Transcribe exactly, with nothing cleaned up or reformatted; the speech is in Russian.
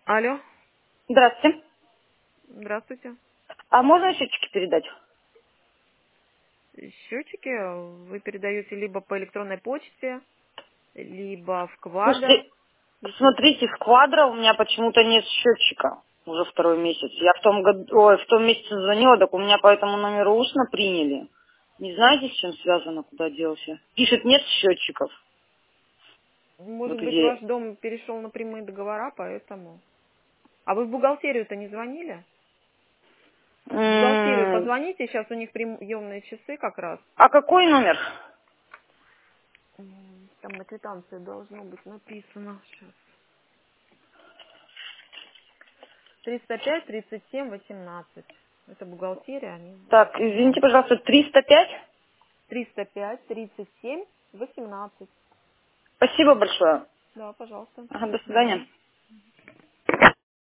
Алло, Здравствуйте. здравствуйте. А можно счетчики передать? Счетчики вы передаете либо по электронной почте, либо в квадро, Слушайте, если вы смотрите, в квадро у меня почему-то нет счетчика уже второй месяц. Я в том году, ой, в том месяце звонила, так у меня по этому номеру устно приняли. Не знаете, с чем связано, куда делся? Пишет, нет счетчиков. Вот может быть, ваш где. дом перешел на прямые договора, поэтому. А вы в бухгалтерию-то не звонили? В бухгалтерию М, позвоните, сейчас у них приемные часы как раз. А какой номер? М, Там на квитанции должно быть написано. Сейчас. триста пять тридцать семь восемнадцать. Это бухгалтерия, они Так, ответят извините, вам. пожалуйста, триста пять. триста пять тридцать семь восемнадцать. Спасибо большое. Да, пожалуйста. Ага, До до свидания. свидания.